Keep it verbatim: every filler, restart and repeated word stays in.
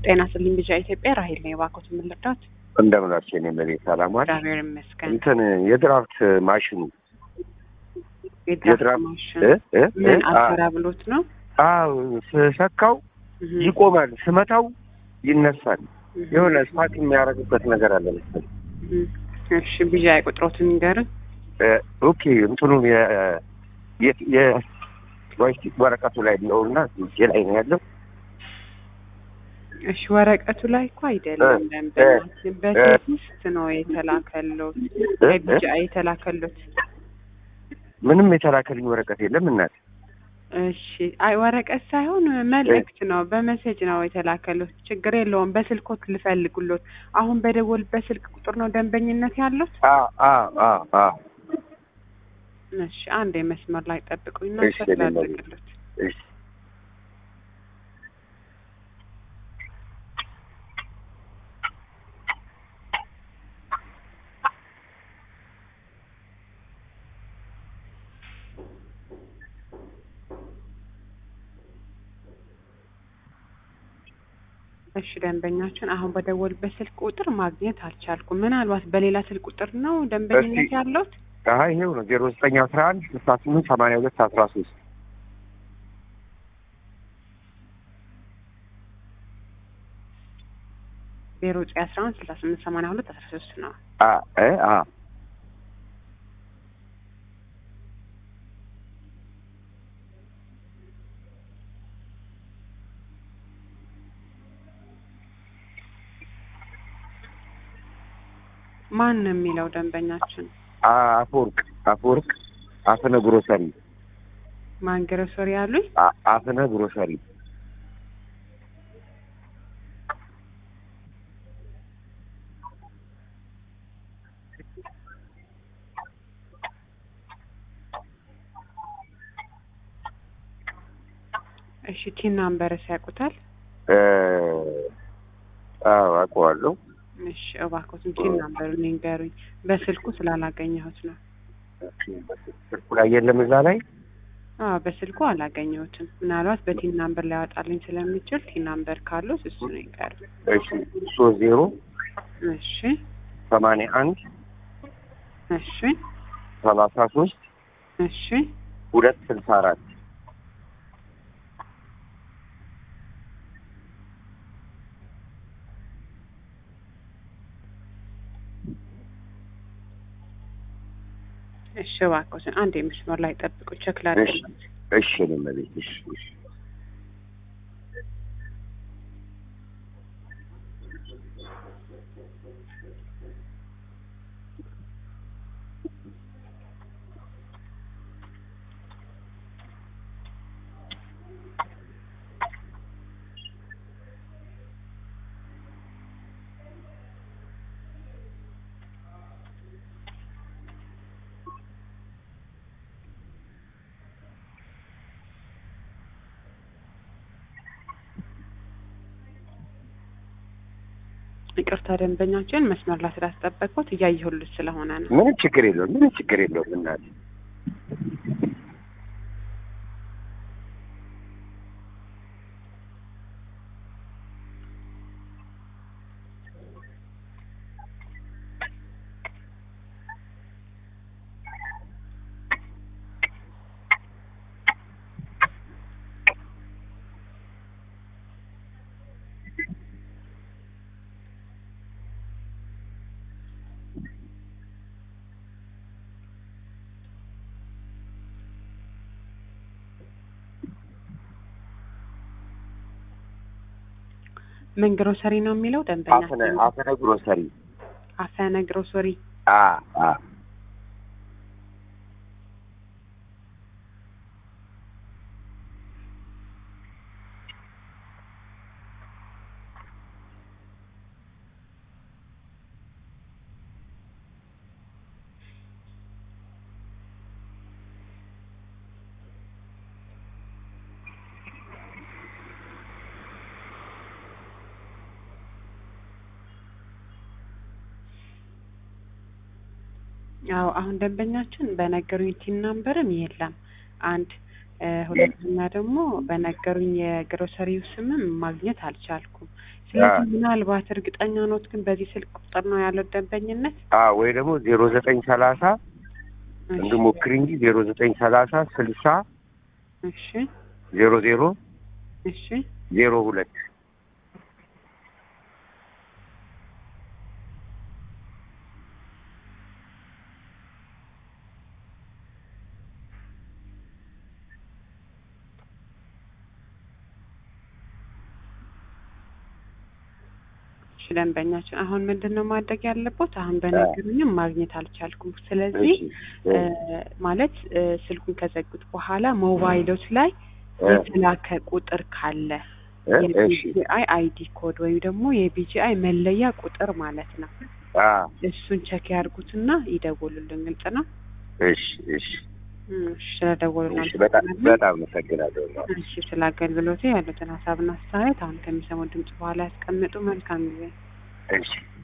ጤና ይስጥልኝ ልጅ ኢትዮጵያ ራሄል ነኝ። እባክዎት ምን ልርዳዎት? እንደምን አልሽኝ? እኔ መሬት ሰላማት እግዚአብሔር ይመስገን። እንትን የድራፍት ማሽኑ የድራፍት ማሽን ምን አሰራ ብሎት ነው? አዎ ስሰካው ይቆማል፣ ስመታው ይነሳል። የሆነ ስፓክ የሚያደርግበት ነገር አለ መሰለኝ። እሺ ብቻ ቁጥሮትን ንገሩኝ። ኦኬ እንትኑ የ የ ጆይስቲክ ወረቀቱ ላይ ነውና እጄ ላይ ነው ያለው። እሺ ወረቀቱ ላይ እኮ አይደለም ደንበኛችን በቴክስት ነው የተላከሉት። አይብጃ የተላከሉት ምንም የተላከልኝ ወረቀት የለም እናት። እሺ አይ ወረቀት ሳይሆን መልእክት ነው፣ በመሴጅ ነው የተላከሉት። ችግር የለውም በስልኮት ልፈልጉልዎት። አሁን በደወል በስልክ ቁጥር ነው ደንበኝነት ያለው? አ አ አ አ እሺ አንዴ መስመር ላይ ጠብቁኝና ተላልኩልዎት። እሺ እሺ ደንበኛችን አሁን በደወልበት ስልክ ቁጥር ማግኘት አልቻልኩም። ምናልባት በሌላ ስልክ ቁጥር ነው ደንበኝነት ያለው? አይ ይሄው ነው ዜሮ ዘጠኝ አስራ አንድ ስልሳ ስምንት ሰማንያ ሁለት አስራ ሶስት ዜሮ ዘጠኝ አስራ አንድ ስልሳ ስምንት ሰማንያ ሁለት አስራ ሶስት ነው። አ እ አ ማን ነው የሚለው ደንበኛችን? አፈወርቅ አፈወርቅ አፈነ ግሮሰሪ። ማን ግሮሰሪ ያሉኝ? አፈነ ግሮሰሪ። እሺ ቲን ናምበርስ ያውቁታል? እ አዎ አውቀዋለሁ። እሺ እባክዎትን ቲን ናምበር ንገሩኝ። በስልኩ ስላላገኘሁት ነው። ስልኩ ላይ የለም እዛ ላይ? አዎ በስልኩ አላገኘሁትም። ምናልባት በቲን ናምበር ሊያወጣልኝ ስለሚችል ቲን ናምበር ካለው እሱ ነው ይቀር። እሺ ሶስት ዜሮ እሺ ሰማንያ አንድ እሺ ሰላሳ ሶስት እሺ ሁለት ስልሳ አራት እሺ እባክዎትን አንዴ መስመር ላይ ጠብቁ፣ ቼክ ላድርግ። እሺ ነው ማለት እሺ እሺ ይቅርታ ደንበኛችን መስመር ላይ ስላስጠበቅኩት እያየሁልሽ ስለሆነ ነው። ምንም ችግር የለውም፣ ምንም ችግር የለውም እናት። ምን ግሮሰሪ ነው የሚለው ደንበኛ? አፈነ አፈነ ግሮሰሪ። አፈነ ግሮሰሪ። አ አ አዎ አሁን ደንበኛችን በነገሩኝ ቲን ናምበርም የለም። አንድ ሁለተኛ ደግሞ በነገሩኝ የግሮሰሪው ስምም ማግኘት አልቻልኩም። ስለዚህ ምናልባት እርግጠኛ ኖት ግን በዚህ ስልክ ቁጥር ነው ያለው ደንበኝነት? አዎ ወይ ደግሞ ዜሮ ዘጠኝ ሰላሳ እንድሞክር እንጂ ዜሮ ዘጠኝ ሰላሳ ስልሳ እሺ ዜሮ ዜሮ እሺ ዜሮ ሁለት ደንበኛችን አሁን ምንድነው ማድረግ ያለበት? አሁን በነገሩኝም ማግኘት አልቻልኩም። ስለዚህ ማለት ስልኩን ከዘጉት በኋላ ሞባይሎች ላይ የተላከ ቁጥር ካለ የቢጂአይ አይዲ ኮድ ወይም ደግሞ የቢጂአይ መለያ ቁጥር ማለት ነው። አዎ እሱን ቼክ ያርጉትና ይደውሉልን። ግልጽ ነው? እሺ እሺ እሺ ስለደወሉልን በጣም በጣም መሰግናለሁ። እሺ ስለ አገልግሎቴ ያሉትን ሀሳብና አስተያየት አሁን ከሚሰሙ ድምጽ በኋላ ያስቀምጡ። መልካም ጊዜ። እሺ